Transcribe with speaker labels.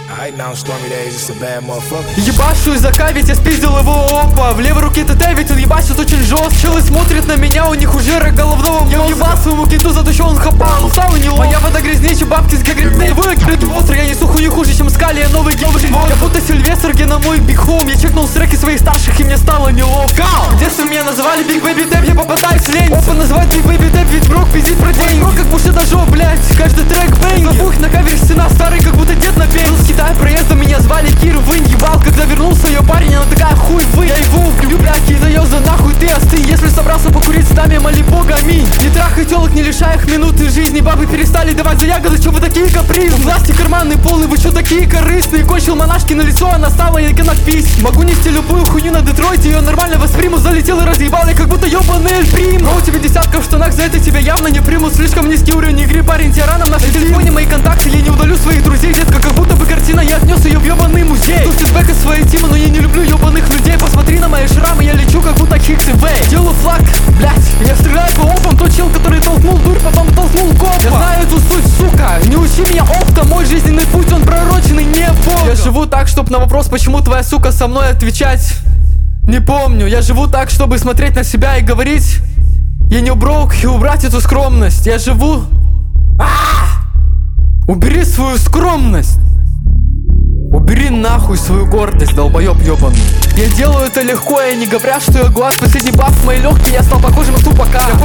Speaker 1: Ебашу из АК, ведь я спиздил его опа. В левой руке ТТ, ведь он ебашит очень жестко. Челы смотрят на меня, у них уже рак головного мозга. Я уебал своему кенту за то, что он хапал, устал и неловко. Моя вода грязнее, чем бабки с гагритной. Выкрыт остро, я несу хуйню хуже, чем скали, я новый геолог. Я будто Сильвестр, где на мой биг хоум. Я чекнул треки своих старших, и мне стало неловко. В детстве меня называли Big Baby Tap, я попытаюсь лень. Опа называть Big Baby Tap, ведь брок пиздит про деньги. Как будто даже, блять, каждый трек бэнги. Забух на кавере стена, старый, как будто дед на пень. С Китая проездом меня звали Кир Вынь. Ебал, когда вернулся ее парень, она такая хуй вы. Я его убью, бля, кидаюза, нахуй ты остынь. Если собрался покурить с нами, моли бога, аминь. Не трахай телок, не лишай их минуты жизни. Бабы перестали давать за ягоды, чё вы такие капризные? Власти карманные полы, вы чё такие корыстные? Кончил монашки на лицо, она стала як напись. Могу нести любую хуйню на Детройте, ее нормально восприму. Залетел и разъебал, я как будто ёбаный Эль Прим. Но у тебя десятка в штанах, за это тебя явно не примут. Слишком низкий уровень игры, парень, тираном на телефоне мои контакты. Я не удалю своих друзей, детка, как будто бы картина. Я отнес ее в ёбаный музей. Тут фидбэк из своей тимы, но я не люблю ёбаных людей. Посмотри на мои шрамы, я лечу как будто Хикс и Вэй. Делаю флаг, блять, я стреляю по опам. Тот чел, который толкнул дурь, потом толкнул копа. Я знаю эту суть, сука, не учи меня опта. Мой жизненный путь, он пророченный, не бог. Я живу так, чтоб на вопрос, почему твоя сука со мной, отвечать не помню. Я живу так, чтобы смотреть на себя и говорить: я не брок, и убрать эту скромность. Я живу... Убери свою скромность. Убери нахуй свою гордость, долбоёб ёбаный. Я делаю это легко, я не говоря, что я глаз. Последний баф в мои легкие, я стал похожим на тупака. Я